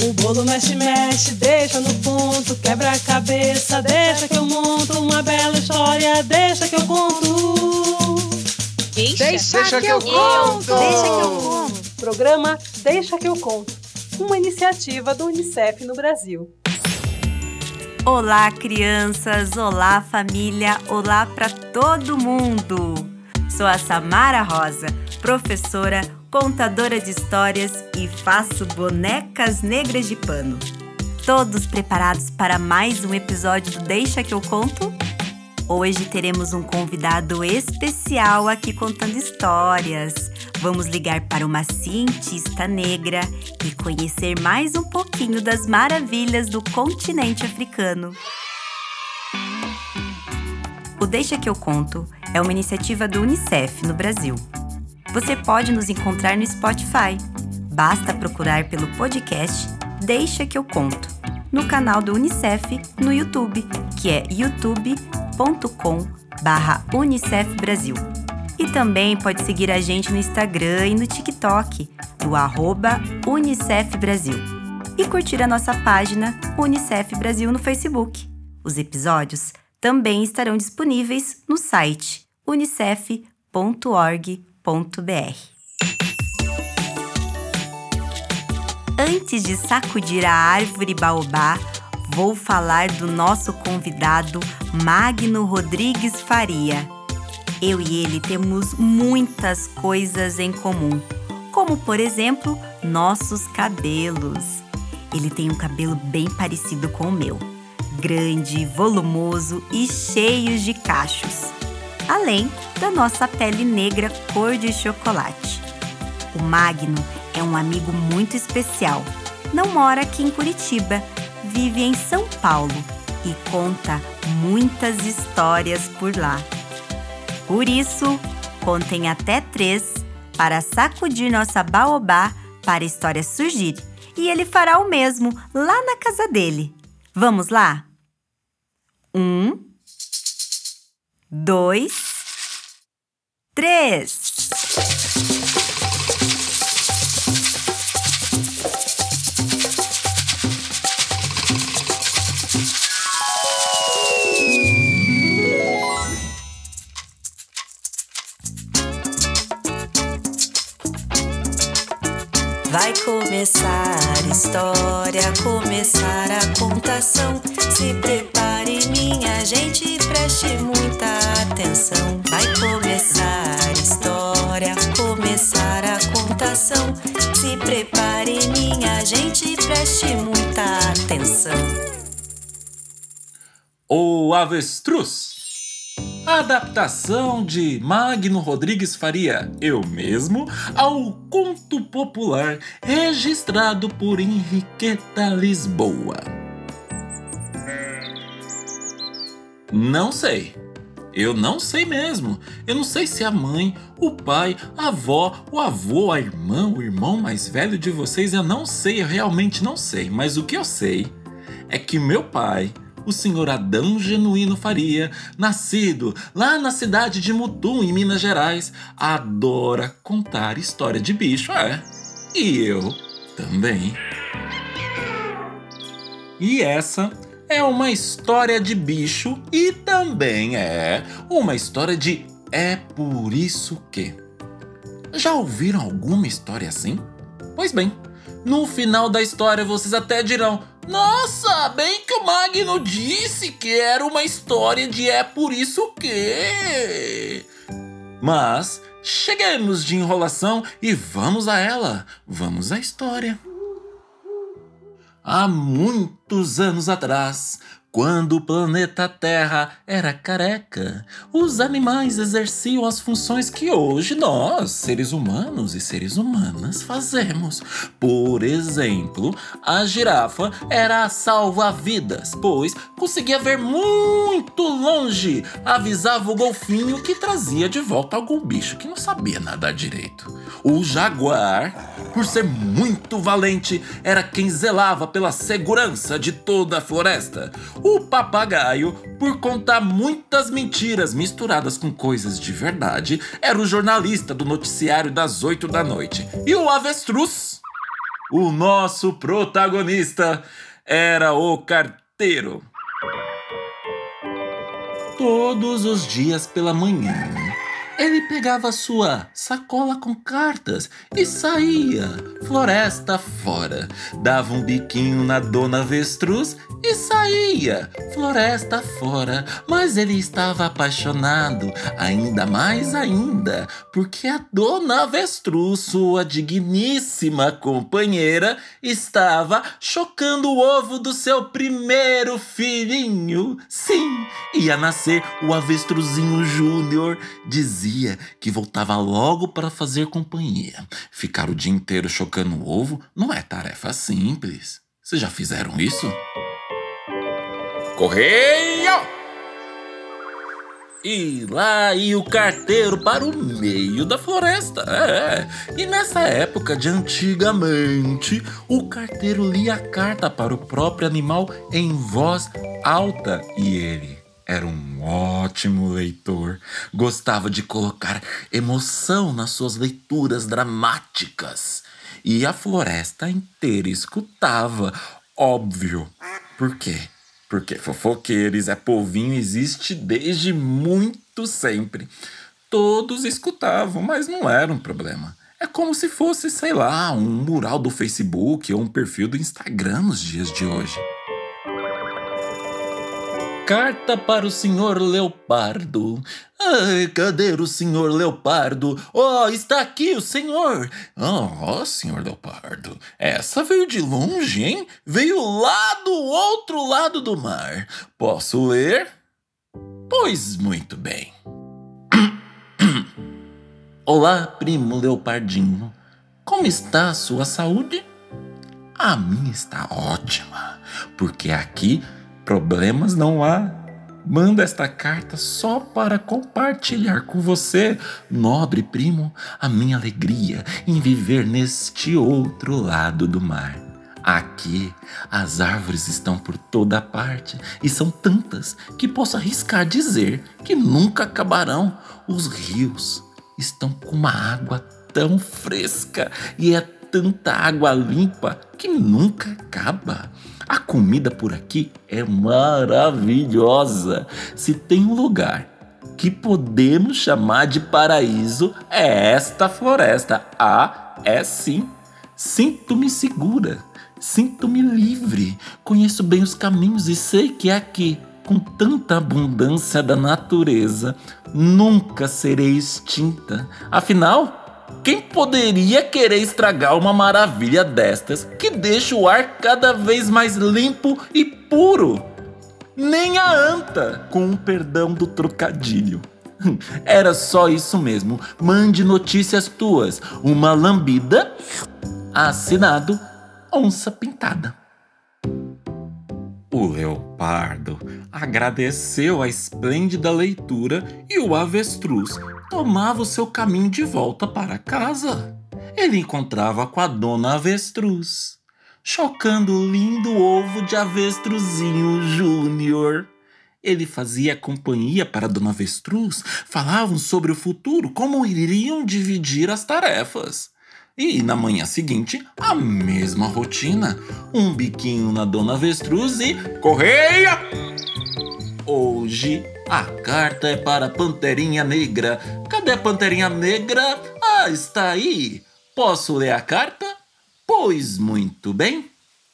O bolo mexe, mexe, deixa no ponto, quebra a cabeça, deixa que eu monto uma bela história, deixa que eu conto. Deixa que eu conto. Deixa que eu conto. Programa Deixa que eu conto, uma iniciativa do Unicef no Brasil. Olá, crianças! Olá, família! Olá para todo mundo! Sou a Samara Rosa, professora, contadora de histórias e faço bonecas negras de pano. Todos preparados para mais um episódio do Deixa que eu conto? Hoje teremos um convidado especial aqui contando histórias. Vamos ligar para uma cientista negra e conhecer mais um pouquinho das maravilhas do continente africano. O Deixa que eu conto é uma iniciativa do Unicef no Brasil. Você pode nos encontrar no Spotify. Basta procurar pelo podcast Deixa que eu conto, no canal do Unicef no YouTube, que é youtube.com/Unicef Brasil. E também pode seguir a gente no Instagram e no TikTok, do @Unicef Brasil. E curtir a nossa página Unicef Brasil no Facebook. Os episódios também estarão disponíveis no site unicef.org.br. Antes de sacudir a árvore baobá, vou falar do nosso convidado Magno Rodrigues Faria. Eu e ele temos muitas coisas em comum, como, por exemplo, nossos cabelos. Ele tem um cabelo bem parecido com o meu, grande, volumoso e cheio de cachos, além da nossa pele negra cor de chocolate. O Magno é um amigo muito especial. Não mora aqui em Curitiba, vive em São Paulo e conta muitas histórias por lá. Por isso, contem até 3 para sacudir nossa baobá para a história surgir. E ele fará o mesmo lá na casa dele. Vamos lá? 1, 2, 3. Vai começar a história, começar a contação. Se prepare, minha gente, preste muita atenção. Vai começar a história, começar a contação. Se prepare, minha gente, preste muita atenção. O Avestruz. Adaptação de Magno Rodrigues Faria, eu mesmo, ao conto popular registrado por Henriqueta Lisboa. Não sei. Eu não sei mesmo. Eu não sei se a mãe, o pai, a avó, o avô, a irmã, o irmão mais velho de vocês, eu não sei, eu realmente não sei. Mas o que eu sei é que meu pai, o senhor Adão Genuíno Faria, nascido lá na cidade de Mutum, em Minas Gerais, adora contar história de bicho, E eu também. E essa é uma história de bicho e também é uma história de É Por Isso Que. Já ouviram alguma história assim? Pois bem, no final da história vocês até dirão: nossa, bem que o Magno disse que era uma história de É Por Isso Que. Mas cheguemos de enrolação e vamos a ela, vamos à história. Há muitos anos atrás, quando o planeta Terra era careca, os animais exerciam as funções que hoje nós, seres humanos e seres humanas, fazemos. Por exemplo, a girafa era a salva-vidas, pois conseguia ver muito longe, avisava o golfinho que trazia de volta algum bicho que não sabia nadar direito. O jaguar, por ser muito valente, era quem zelava pela segurança de toda a floresta. O papagaio, por contar muitas mentiras misturadas com coisas de verdade, era o jornalista do noticiário das 8 da noite. E o avestruz O nosso protagonista era o carteiro. Todos os dias pela manhã, ele pegava sua sacola com cartas e saía floresta fora. Dava um biquinho na Dona Avestruz e saía floresta fora. Mas ele estava apaixonado, ainda mais ainda, porque a Dona Avestruz, sua digníssima companheira, estava chocando o ovo do seu primeiro filhinho. Sim, ia nascer o Avestruzinho Júnior. Dizia que voltava logo para fazer companhia. Ficar o dia inteiro chocando o ovo não é tarefa simples. Vocês já fizeram isso? Correio! E lá ia o carteiro para o meio da floresta. E nessa época de antigamente, o carteiro lia a carta para o próprio animal em voz alta. E ele era um ótimo leitor. Gostava de colocar emoção nas suas leituras dramáticas. E a floresta inteira escutava. Óbvio. Por quê? Porque fofoqueiros é povinho, existe desde muito sempre. Todos escutavam, mas não era um problema. É como se fosse, sei lá, um mural do Facebook ou um perfil do Instagram nos dias de hoje. Carta para o senhor Leopardo. Ai, cadê o senhor Leopardo? Oh, está aqui o senhor. Oh, senhor Leopardo, essa veio de longe, hein? Veio lá do outro lado do mar. Posso ler? Pois muito bem. Olá, primo Leopardinho. Como está a sua saúde? A minha está ótima, porque aqui problemas não há. Manda esta carta só para compartilhar com você, nobre primo, a minha alegria em viver neste outro lado do mar. Aqui, as árvores estão por toda parte e são tantas que posso arriscar dizer que nunca acabarão. Os rios estão com uma água tão fresca e é tanta água limpa que nunca acaba. A comida por aqui é maravilhosa. Se tem um lugar que podemos chamar de paraíso, é esta floresta. É sim. Sinto-me segura, sinto-me livre. Conheço bem os caminhos e sei que aqui, com tanta abundância da natureza, nunca serei extinta. Afinal, quem poderia querer estragar uma maravilha destas que deixa o ar cada vez mais limpo e puro? Nem a anta, com o perdão do trocadilho. Era só isso mesmo. Mande notícias tuas. Uma lambida. Assinado Onça Pintada. O leopardo agradeceu a esplêndida leitura e o avestruz tomava o seu caminho de volta para casa. Ele encontrava com a Dona Avestruz, chocando o lindo ovo de Avestruzinho Júnior. Ele fazia companhia para Dona Avestruz, falavam sobre o futuro, como iriam dividir as tarefas. E na manhã seguinte, a mesma rotina. Um biquinho na Dona Avestruz e correia! Hoje, a carta é para a Panterinha Negra. Cadê a Panterinha Negra? Ah, está aí. Posso ler a carta? Pois muito bem.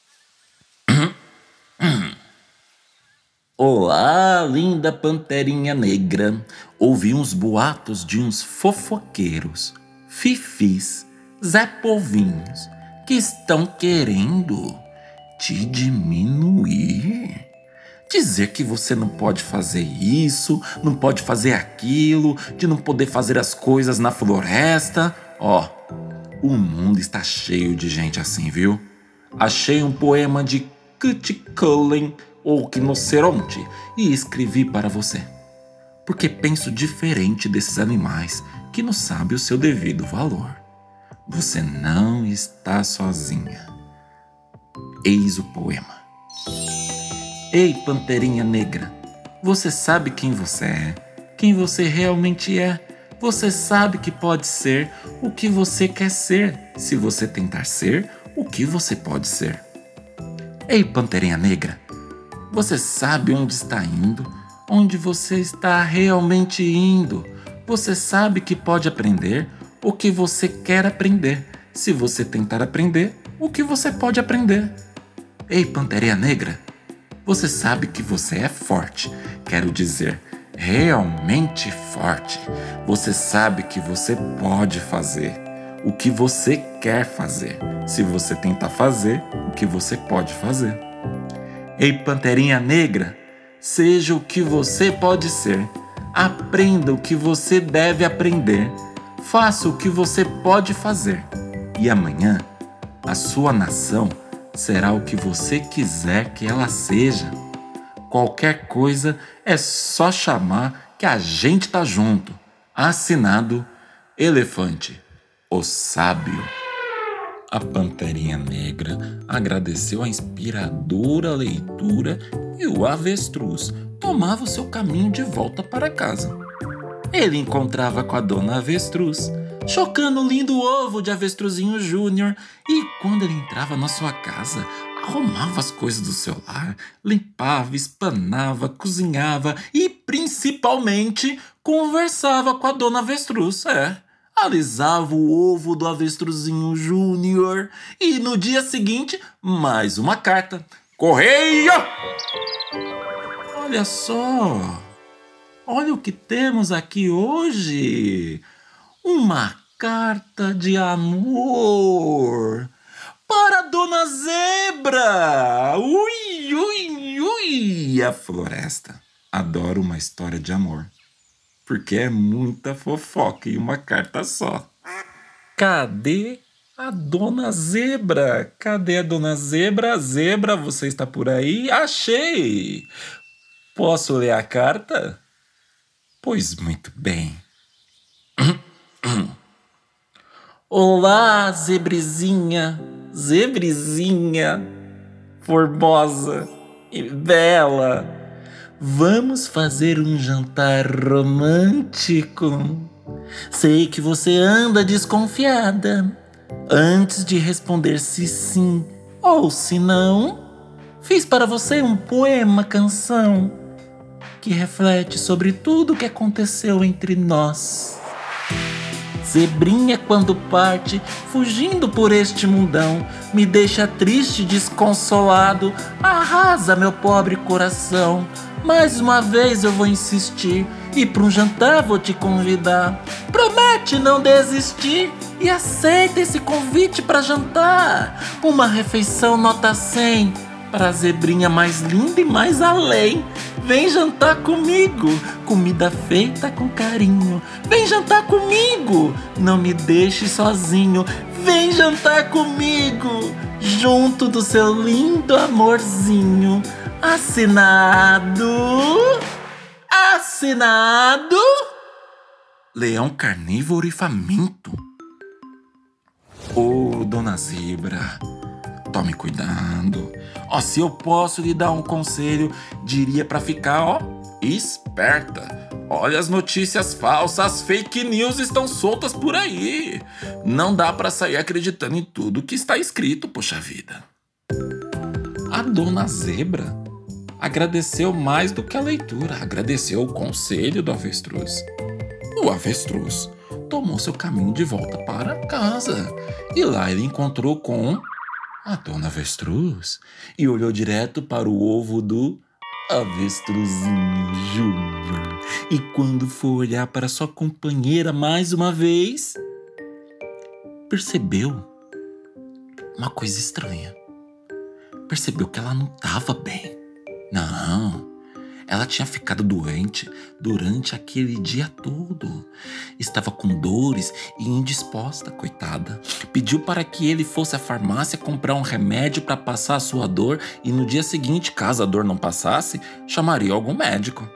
Olá, linda Panterinha Negra. Ouvi uns boatos de uns fofoqueiros, fifis, Zé Povinhos, que estão querendo te diminuir. Dizer que você não pode fazer isso, não pode fazer aquilo, de não poder fazer as coisas na floresta. Ó, o mundo está cheio de gente assim, viu? Achei um poema de Kurt Cullen, ou Quinoceronte, e escrevi para você. Porque penso diferente desses animais que não sabem o seu devido valor. Você não está sozinha. Eis o poema. Ei, Panterinha Negra, você sabe quem você é, quem você realmente é. Você sabe que pode ser o que você quer ser, se você tentar ser o que você pode ser. Ei, Panterinha Negra, você sabe onde está indo, onde você está realmente indo. Você sabe que pode aprender o que você quer aprender, se você tentar aprender o que você pode aprender. Ei, Panterinha Negra, você sabe que você é forte, quero dizer, realmente forte. Você sabe que você pode fazer o que você quer fazer, se você tentar fazer o que você pode fazer. Ei, Panterinha Negra, seja o que você pode ser. Aprenda o que você deve aprender. Faça o que você pode fazer. E amanhã, a sua nação será o que você quiser que ela seja. Qualquer coisa é só chamar que a gente tá junto. Assinado Elefante, o sábio. A Panterinha Negra agradeceu a inspiradora leitura e o avestruz tomava o seu caminho de volta para casa. Ele encontrava com a dona Avestruz, chocando o lindo ovo de Avestruzinho Júnior, e quando ele entrava na sua casa, arrumava as coisas do seu lar, limpava, espanava, cozinhava e, principalmente, conversava com a dona Avestruz, alisava o ovo do Avestruzinho Júnior e no dia seguinte, mais uma carta. Correio! Olha só! Olha o que temos aqui hoje! Uma carta de amor para a Dona Zebra! Ui, ui, ui! A floresta adora uma história de amor, porque é muita fofoca em uma carta só. Cadê a Dona Zebra? Cadê a Dona Zebra? Zebra, você está por aí? Achei! Posso ler a carta? Pois muito bem. Olá, zebrezinha, zebrezinha, formosa e bela. Vamos fazer um jantar romântico. Sei que você anda desconfiada. Antes de responder se sim ou se não, fiz para você um poema-canção que reflete sobre tudo o que aconteceu entre nós. Zebrinha, quando parte, fugindo por este mundão, me deixa triste e desconsolado, arrasa meu pobre coração. Mais uma vez eu vou insistir e pra um jantar vou te convidar. Promete não desistir e aceita esse convite pra jantar. Uma refeição nota 100 para a zebrinha mais linda e mais além. Vem jantar comigo, comida feita com carinho. Vem jantar comigo, não me deixe sozinho. Vem jantar comigo, junto do seu lindo amorzinho. Assinado, assinado, Leão Carnívoro e Faminto. Ô, Dona Zebra, tome cuidado. Se eu posso lhe dar um conselho, diria pra ficar, esperta. Olha, as notícias falsas, as fake news estão soltas por aí. Não dá pra sair acreditando em tudo que está escrito, poxa vida. A Dona Zebra agradeceu mais do que a leitura, agradeceu o conselho do avestruz. O avestruz tomou seu caminho de volta para casa e lá ele encontrou com a Dona Avestruz e olhou direto para o ovo do Avestruzinho Júnior. E quando foi olhar para sua companheira mais uma vez, percebeu uma coisa estranha. Percebeu que ela não estava bem. Não, ela tinha ficado doente durante aquele dia todo. Estava com dores e indisposta, coitada. Pediu para que ele fosse à farmácia comprar um remédio para passar a sua dor e no dia seguinte, caso a dor não passasse, chamaria algum médico.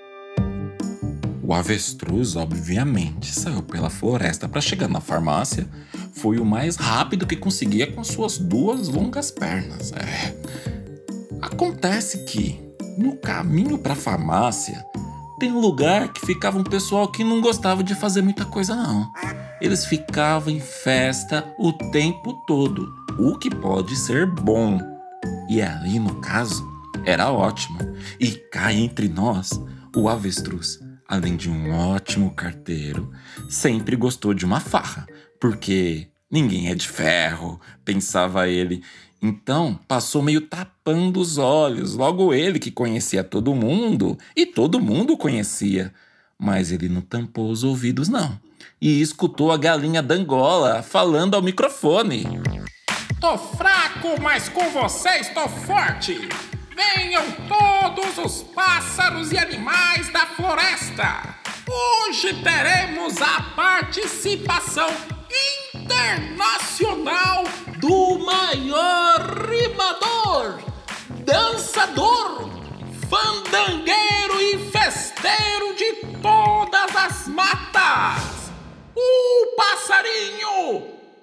O avestruz, obviamente, saiu pela floresta para chegar na farmácia. Foi o mais rápido que conseguia com suas 2 longas pernas. Acontece que, no caminho para a farmácia, tem um lugar que ficava um pessoal que não gostava de fazer muita coisa, não. Eles ficavam em festa o tempo todo. o que pode ser bom. E ali, no caso, era ótimo. E cá entre nós, o avestruz, além de um ótimo carteiro, sempre gostou de uma farra, porque ninguém é de ferro, pensava ele. Então, passou meio tapando os olhos, logo ele que conhecia todo mundo, e todo mundo o conhecia. Mas ele não tampou os ouvidos, não. E escutou a galinha d'Angola falando ao microfone. Tô fraco, mas com vocês tô forte. Venham todos os pássaros e animais da floresta. Hoje teremos a participação internacional do maior rimador, dançador, fandangueiro e festeiro de todas as matas, o passarinho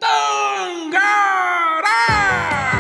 Tangará!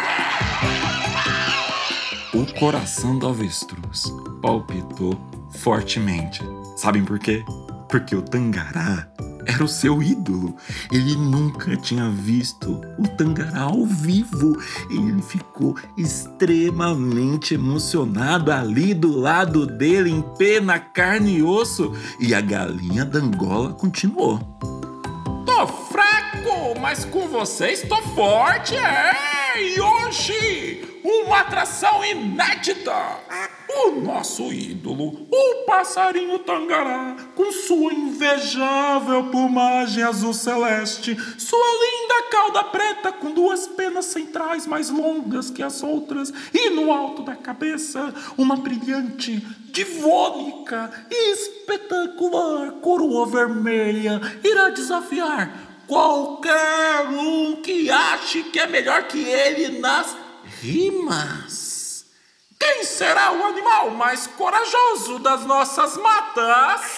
O coração do avestruz palpitou fortemente. Sabem por quê? Porque o Tangará era o seu ídolo. Ele nunca tinha visto o Tangará ao vivo. Ele ficou extremamente emocionado ali do lado dele, em pena, carne e osso. E a galinha d'Angola continuou. Tô fraco, mas com vocês tô forte, E hoje, uma atração inédita. O nosso ídolo, o passarinho Tangará, com sua invejável plumagem azul celeste, sua linda cauda preta com duas penas centrais mais longas que as outras, e no alto da cabeça, uma brilhante, divônica e espetacular coroa vermelha, irá desafiar qualquer um que ache que é melhor que ele nas rimas. Quem será o animal mais corajoso das nossas matas?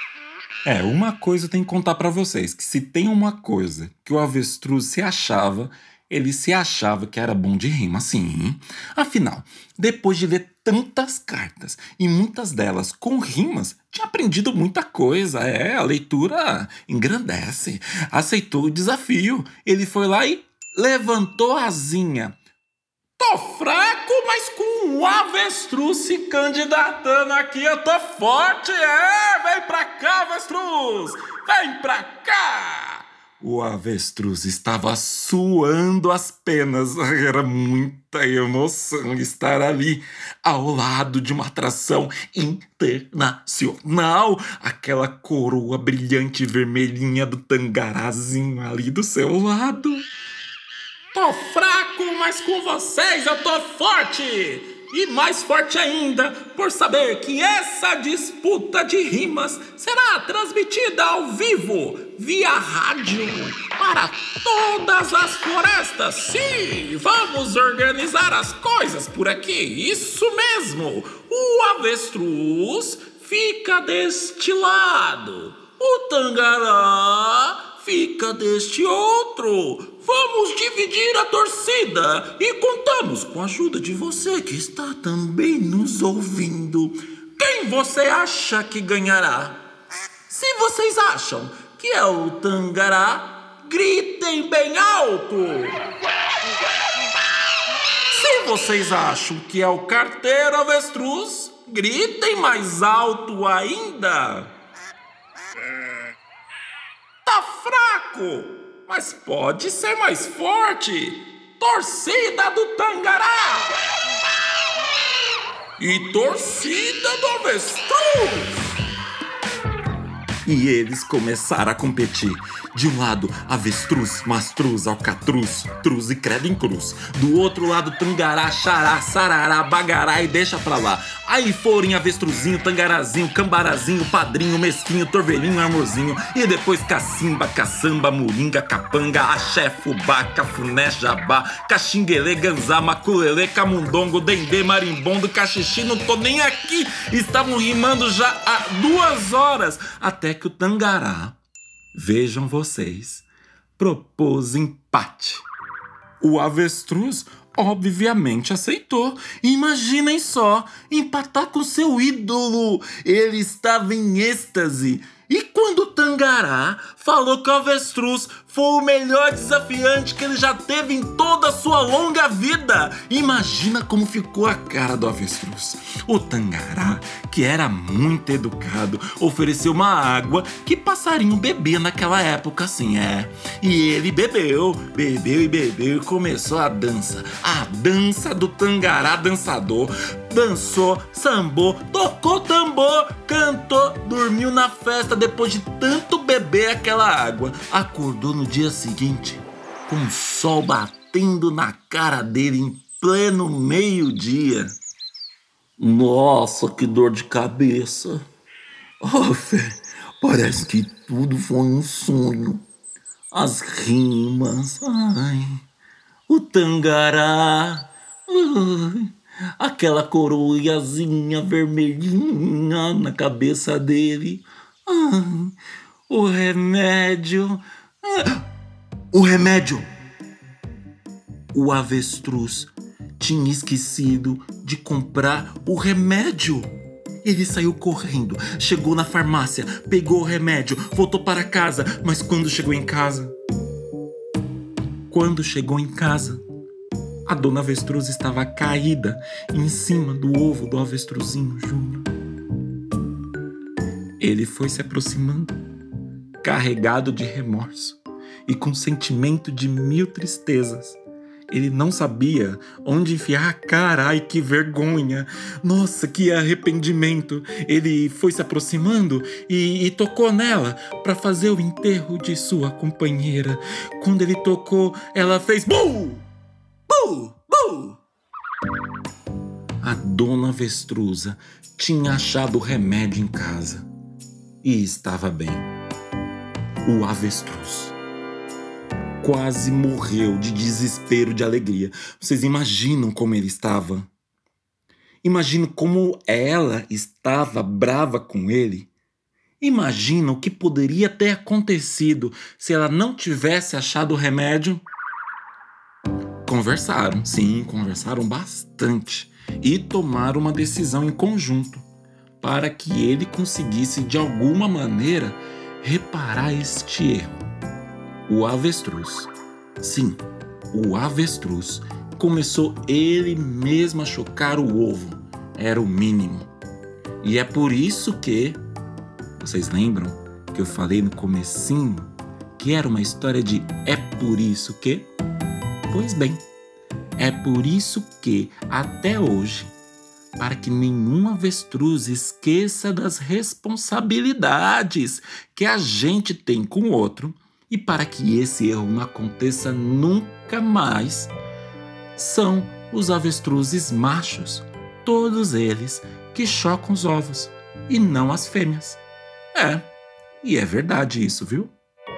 Uma coisa eu tenho que contar pra vocês, que se tem uma coisa que o avestruz se achava, ele se achava que era bom de rima, sim. Afinal, depois de ler tantas cartas, e muitas delas com rimas, tinha aprendido muita coisa. A leitura engrandece. Aceitou o desafio. Ele foi lá e levantou a asinha. Tô fraco, mas com um avestruz se candidatando aqui, eu tô forte, Vem pra cá, avestruz! Vem pra cá! O avestruz estava suando as penas. Era muita emoção estar ali, ao lado de uma atração internacional. Aquela coroa brilhante vermelhinha do Tangarazinho ali do seu lado. Tô fraco, mas com vocês eu tô forte! E mais forte ainda por saber que essa disputa de rimas será transmitida ao vivo, via rádio, para todas as florestas. Sim, vamos organizar as coisas por aqui, isso mesmo! O avestruz fica deste lado, o Tangará fica deste outro. Vamos dividir a torcida e contamos com a ajuda de você que está também nos ouvindo. Quem você acha que ganhará? Se vocês acham que é o Tangará, gritem bem alto. Se vocês acham que é o carteiro avestruz, gritem mais alto ainda. Tá fraco, mas pode ser mais forte. Torcida do Tangará e torcida do avestruz. E eles começaram a competir. De um lado, avestruz, mastruz, alcatruz, truz e credo em cruz. Do outro lado, Tangará, xará, sarará, bagará e deixa pra lá. Aí foram avestruzinho, tangarazinho, cambarazinho, padrinho, mesquinho, torvelinho, amorzinho. E depois cacimba, caçamba, moringa, capanga, axé, fubá, cafuné, jabá, caxinguelê, ganzá, maculelê, camundongo, dendê, marimbondo, cachixi, não tô nem aqui. Estavam rimando já há 2 horas. Até que o Tangará, vejam vocês, propôs empate. O avestruz obviamente aceitou. Imaginem só, empatar com seu ídolo. Ele estava em êxtase. E quando o Tangará falou que o avestruz foi o melhor desafiante que ele já teve em toda a sua longa vida, imagina como ficou a cara do avestruz. O Tangará, que era muito educado, ofereceu uma água que passarinho bebia naquela época, assim, E ele bebeu e começou a dança do Tangará dançador. Dançou, sambou, tocou tambor, cantou, dormiu na festa depois de tanto beber aquela água. Acordou no dia seguinte com o sol batendo na cara dele em pleno meio-dia. Nossa, que dor de cabeça. Fé, parece que tudo foi um sonho. As rimas, o Tangará, aquela coroazinha vermelhinha na cabeça dele. O remédio. O remédio! O avestruz tinha esquecido de comprar o remédio. Ele saiu correndo, chegou na farmácia, pegou o remédio, voltou para casa, mas quando chegou em casa, a dona avestruz estava caída em cima do ovo do avestruzinho Júnior. Ele foi se aproximando, carregado de remorso e com sentimento de 1000 tristezas. Ele não sabia onde enfiar a cara. Ai, que vergonha! Nossa, que arrependimento! Ele foi se aproximando e tocou nela para fazer o enterro de sua companheira. Quando ele tocou, ela fez bu! Bu! Bu! A dona avestruza tinha achado o remédio em casa e estava bem. O avestruz quase morreu de desespero, de alegria. Vocês imaginam como ele estava? Imaginam como ela estava brava com ele? Imaginam o que poderia ter acontecido se ela não tivesse achado o remédio? Conversaram, sim, conversaram bastante e tomaram uma decisão em conjunto para que ele conseguisse de alguma maneira reparar este erro. O avestruz, sim, o avestruz começou ele mesmo a chocar o ovo. Era o mínimo. E é por isso que, vocês lembram que eu falei no comecinho que era uma história de é por isso que? Pois bem, é por isso que até hoje, para que nenhum avestruz esqueça das responsabilidades que a gente tem com o outro, e para que esse erro não aconteça nunca mais, são os avestruzes machos, todos eles que chocam os ovos e não as fêmeas. E é verdade isso, viu?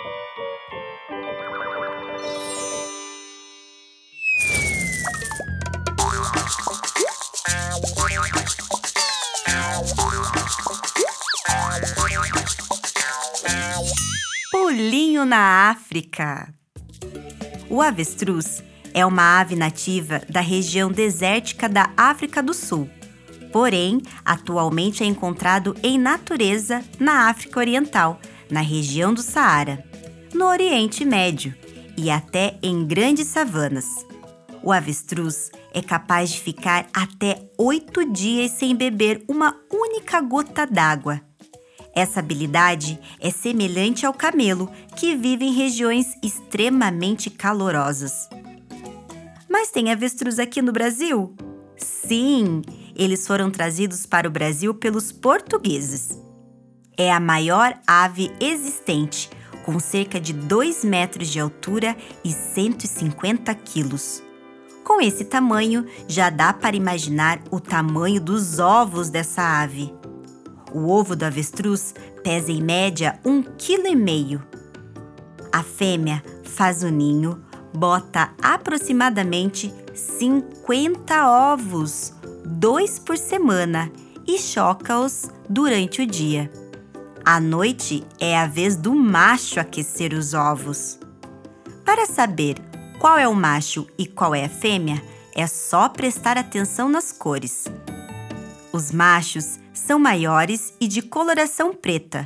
Pulinho na África. O avestruz é uma ave nativa da região desértica da África do Sul. Porém, atualmente é encontrado em natureza na África Oriental, na região do Saara, no Oriente Médio e até em grandes savanas. O avestruz é capaz de ficar até 8 dias sem beber uma única gota d'água. Essa habilidade é semelhante ao camelo, que vive em regiões extremamente calorosas. Mas tem avestruz aqui no Brasil? Sim, eles foram trazidos para o Brasil pelos portugueses. É a maior ave existente, com cerca de 2 metros de altura e 150 quilos. Com esse tamanho, já dá para imaginar o tamanho dos ovos dessa ave. O ovo do avestruz pesa em média 1,5 kg. A fêmea faz o ninho, bota aproximadamente 50 ovos, 2 por semana, e choca-os durante o dia. À noite é a vez do macho aquecer os ovos. Para saber qual é o macho e qual é a fêmea, é só prestar atenção nas cores. Os machos são maiores e de coloração preta.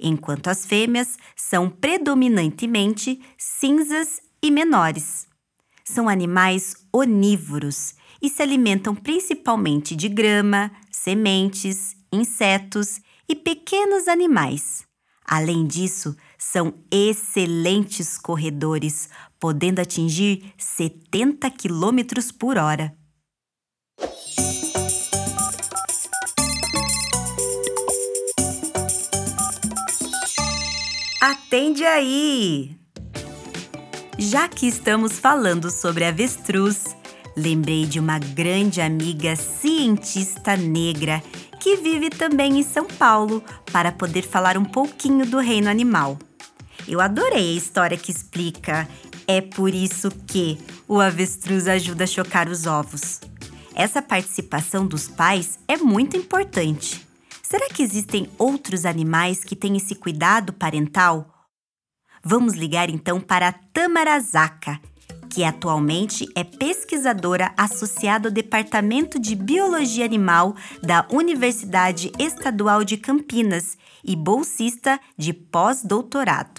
enquanto as fêmeas são predominantemente cinzas e menores. São animais onívoros e se alimentam principalmente de grama, sementes, insetos e pequenos animais. Além disso, são excelentes corredores, podendo atingir 70 km por hora. Atende aí! Já que estamos falando sobre avestruz, lembrei de uma grande amiga cientista negra que vive também em São Paulo para poder falar um pouquinho do reino animal. Eu adorei a história que explica "é por isso que o avestruz ajuda a chocar os ovos". Essa participação dos pais é muito importante. Será que existem outros animais que têm esse cuidado parental? Vamos ligar então para a Tâmara Zaca, que atualmente é pesquisadora associada ao Departamento de Biologia Animal da Universidade Estadual de Campinas e bolsista de pós-doutorado.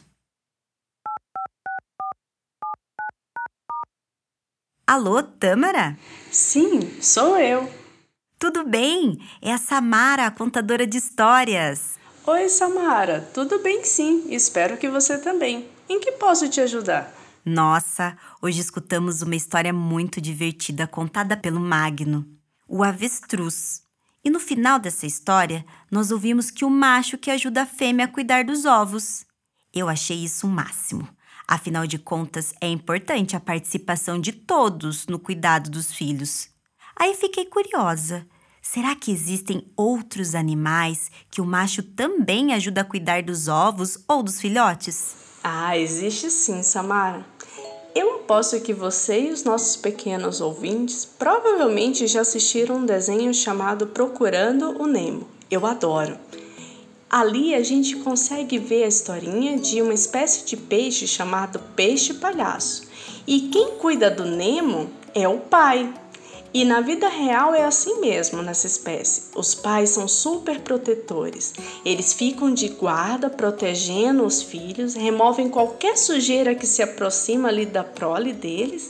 Alô, Tâmara? Sim, sou eu. Tudo bem? É a Samara, a contadora de histórias. Oi, Samara. Tudo bem, sim. Espero que você também. Em que posso te ajudar? Nossa, hoje escutamos uma história muito divertida contada pelo Magno, o avestruz. E no final dessa história, nós ouvimos que o macho que ajuda a fêmea a cuidar dos ovos. Eu achei isso o máximo. Afinal de contas, é importante a participação de todos no cuidado dos filhos. Aí fiquei curiosa. Será que existem outros animais que o macho também ajuda a cuidar dos ovos ou dos filhotes? Ah, existe sim, Samara. Eu aposto que você e os nossos pequenos ouvintes provavelmente já assistiram um desenho chamado Procurando o Nemo. Eu adoro. Ali a gente consegue ver a historinha de uma espécie de peixe chamado peixe palhaço. E quem cuida do Nemo é o pai. E na vida real é assim mesmo nessa espécie. Os pais são super protetores. Eles ficam de guarda, protegendo os filhos, removem qualquer sujeira que se aproxima ali da prole deles.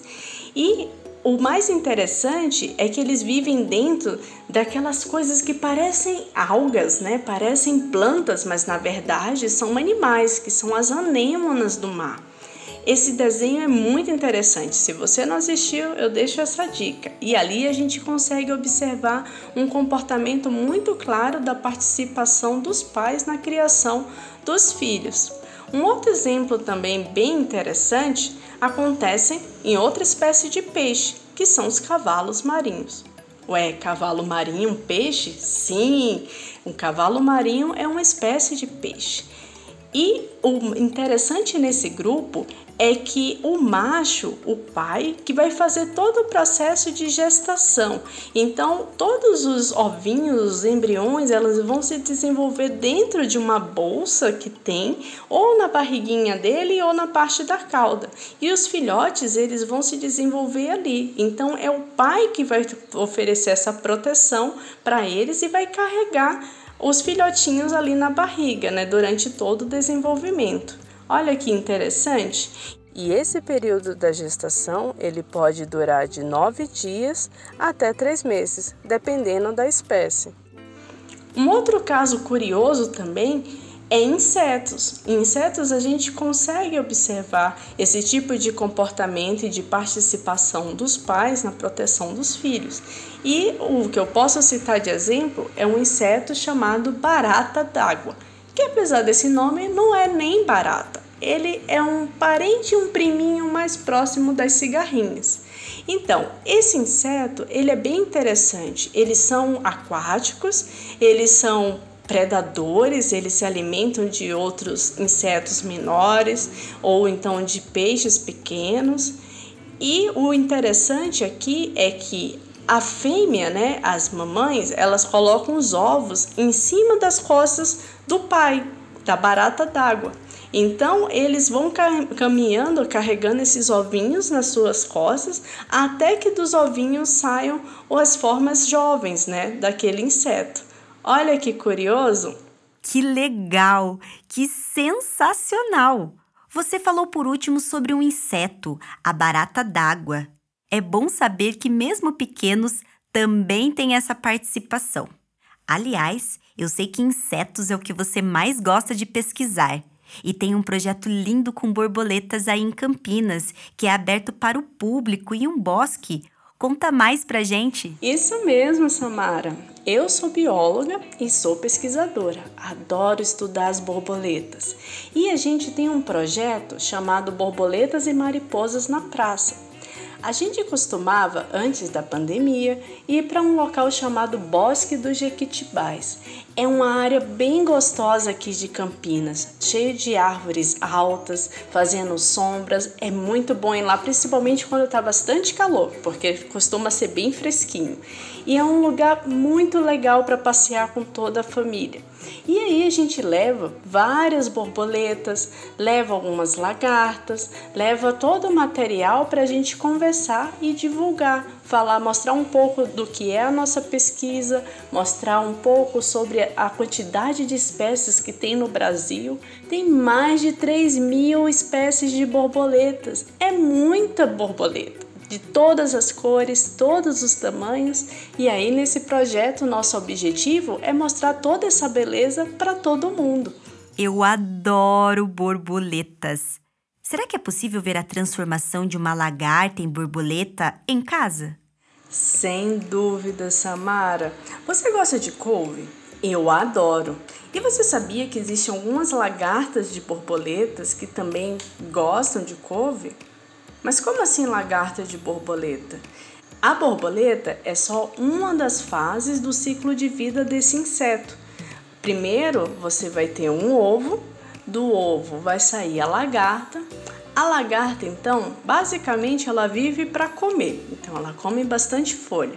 E o mais interessante é que eles vivem dentro daquelas coisas que parecem algas, né? Parecem plantas, mas na verdade são animais, que são as anêmonas do mar. Esse desenho é muito interessante. Se você não assistiu, eu deixo essa dica. E ali a gente consegue observar um comportamento muito claro da participação dos pais na criação dos filhos. Um outro exemplo também bem interessante acontece em outra espécie de peixe, que são os cavalos marinhos. Ué, cavalo marinho, um peixe? Sim, um cavalo marinho é uma espécie de peixe. E o interessante nesse grupo é que o macho, o pai, que vai fazer todo o processo de gestação. Então, todos os ovinhos, os embriões, elas vão se desenvolver dentro de uma bolsa que tem, ou na barriguinha dele, ou na parte da cauda. E os filhotes, eles vão se desenvolver ali. Então, é o pai que vai oferecer essa proteção para eles e vai carregar os filhotinhos ali na barriga, né, durante todo o desenvolvimento. Olha que interessante. E esse período da gestação, ele pode durar de 9 dias até 3 meses, dependendo da espécie. Um outro caso curioso também é insetos. Em insetos a gente consegue observar esse tipo de comportamento e de participação dos pais na proteção dos filhos. E o que eu posso citar de exemplo é um inseto chamado barata d'água, que apesar desse nome não é nem barata. Ele é um parente, um priminho mais próximo das cigarrinhas. Então, esse inseto, ele é bem interessante. Eles são aquáticos, eles são predadores, eles se alimentam de outros insetos menores ou então de peixes pequenos. E o interessante aqui é que a fêmea, né, as mamães, elas colocam os ovos em cima das costas do pai, da barata d'água. Então, eles vão caminhando, carregando esses ovinhos nas suas costas, até que dos ovinhos saiam as formas jovens, né, daquele inseto. Olha que curioso! Que legal! Que sensacional! Você falou por último sobre um inseto, a barata d'água. É bom saber que mesmo pequenos também têm essa participação. Aliás, eu sei que insetos é o que você mais gosta de pesquisar. E tem um projeto lindo com borboletas aí em Campinas, que é aberto para o público em um bosque. Conta mais pra gente. Isso mesmo, Samara. Eu sou bióloga e sou pesquisadora. Adoro estudar as borboletas. E a gente tem um projeto chamado Borboletas e Mariposas na Praça. A gente costumava, antes da pandemia, ir para um local chamado Bosque dos Jequitibás. É uma área bem gostosa aqui de Campinas, cheio de árvores altas, fazendo sombras. É muito bom ir lá, principalmente quando está bastante calor, porque costuma ser bem fresquinho. E é um lugar muito legal para passear com toda a família. E aí a gente leva várias borboletas, leva algumas lagartas, leva todo o material para a gente conversar e divulgar, mostrar um pouco do que é a nossa pesquisa, mostrar um pouco sobre a quantidade de espécies que tem no Brasil. Tem mais de 3.000 espécies de borboletas, é muita borboleta. De todas as cores, todos os tamanhos. E aí nesse projeto nosso objetivo é mostrar toda essa beleza para todo mundo. Eu adoro borboletas. Será que é possível ver a transformação de uma lagarta em borboleta em casa? Sem dúvida, Samara. Você gosta de couve? Eu adoro. E você sabia que existem algumas lagartas de borboletas que também gostam de couve? Mas como assim lagarta de borboleta? A borboleta é só uma das fases do ciclo de vida desse inseto. Primeiro você vai ter um ovo, do ovo vai sair a lagarta. A lagarta, então, basicamente ela vive para comer, então ela come bastante folha.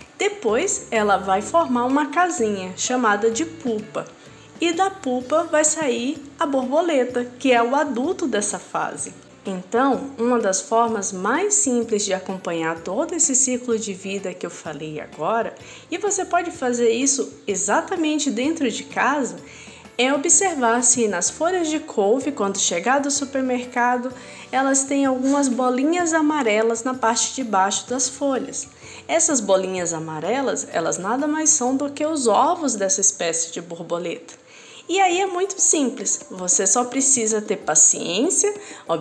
Depois ela vai formar uma casinha chamada de pupa. E da pupa vai sair a borboleta, que é o adulto dessa fase. Então, uma das formas mais simples de acompanhar todo esse ciclo de vida que eu falei agora, e você pode fazer isso exatamente dentro de casa, é observar se nas folhas de couve, quando chegar do supermercado, elas têm algumas bolinhas amarelas na parte de baixo das folhas. Essas bolinhas amarelas, elas nada mais são do que os ovos dessa espécie de borboleta. E aí é muito simples, você só precisa ter paciência,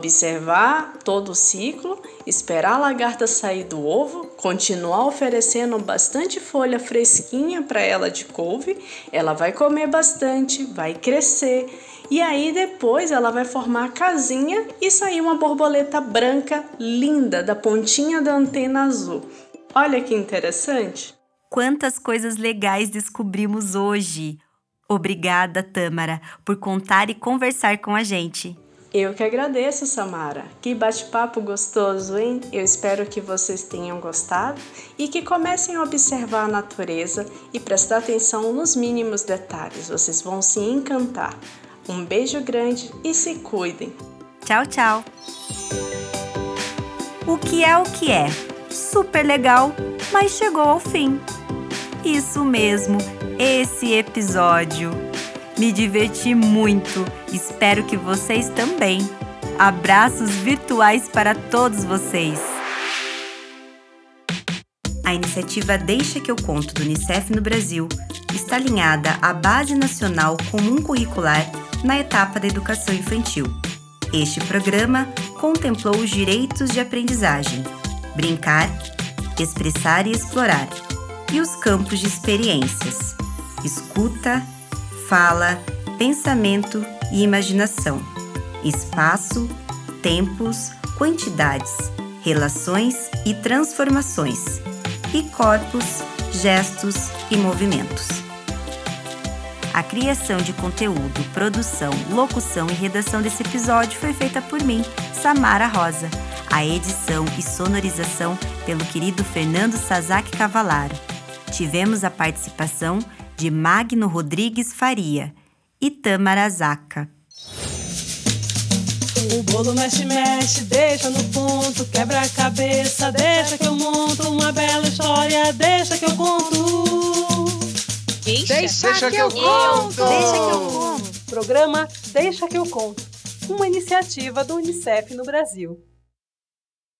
observar todo o ciclo, esperar a lagarta sair do ovo, continuar oferecendo bastante folha fresquinha para ela de couve, ela vai comer bastante, vai crescer e aí depois ela vai formar a casinha e sair uma borboleta branca linda da pontinha da antena azul. Olha que interessante! Quantas coisas legais descobrimos hoje! Obrigada, Tâmara, por contar e conversar com a gente. Eu que agradeço, Samara. Que bate-papo gostoso, hein? Eu espero que vocês tenham gostado e que comecem a observar a natureza e prestar atenção nos mínimos detalhes. Vocês vão se encantar. Um beijo grande e se cuidem. Tchau, tchau. O que é? Super legal, mas chegou ao fim. Isso mesmo, esse episódio. Me diverti muito, espero que vocês também. Abraços virtuais para todos vocês. A iniciativa Deixa que eu conto do Unicef no Brasil está alinhada à Base Nacional Comum Curricular na etapa da educação infantil. Este programa contemplou os direitos de aprendizagem, brincar, expressar e explorar, e os campos de experiências, escuta, fala, pensamento e imaginação, espaço, tempos, quantidades, relações e transformações, e corpos, gestos e movimentos. A criação de conteúdo, produção, locução e redação desse episódio foi feita por mim, Samara Rosa. A edição e sonorização pelo querido Fernando Sazak Cavalaro. Tivemos a participação de Magno Rodrigues Faria e Tâmara Zaca. O bolo mexe, mexe, deixa no ponto, quebra a cabeça, deixa que eu monto uma bela história, deixa que eu conto. Deixa Deixa que eu conto! Deixa que eu conto. Programa Deixa que eu conto. Uma iniciativa do UNICEF no Brasil.